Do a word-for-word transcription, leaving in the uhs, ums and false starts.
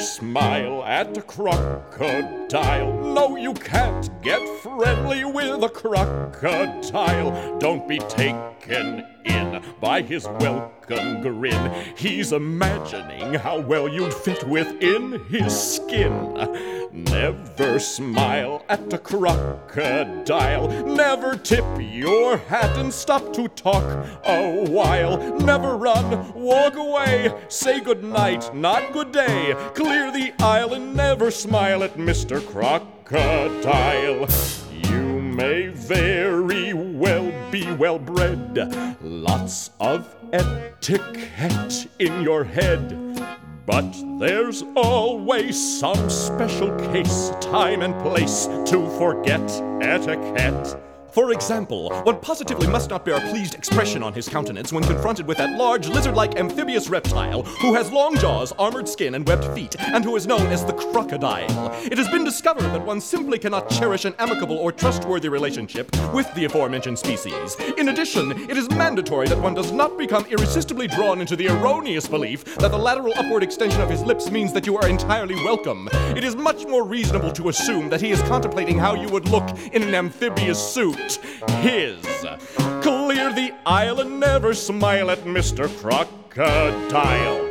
smile at a crocodile. No, you can't get friendly with a crocodile. Don't be taken in by his welcome grin. He's imagining how well you'd fit within his skin. Never smile at a crocodile. Never tip your hat and stop to talk a while. Never run, walk away, say good night, not good day. Clear the aisle and never smile at Mister Crocodile. You may very well be well bred, lots of etiquette in your head. But there's always some special case, time and place to forget etiquette. For example, one positively must not bear a pleased expression on his countenance when confronted with that large lizard-like amphibious reptile who has long jaws, armored skin, and webbed feet, and who is known as the crocodile. It has been discovered that one simply cannot cherish an amicable or trustworthy relationship with the aforementioned species. In addition, it is mandatory that one does not become irresistibly drawn into the erroneous belief that the lateral upward extension of his lips means that you are entirely welcome. It is much more reasonable to assume that he is contemplating how you would look in an amphibious suit. His. Clear the aisle and never smile at Mister Crocodile.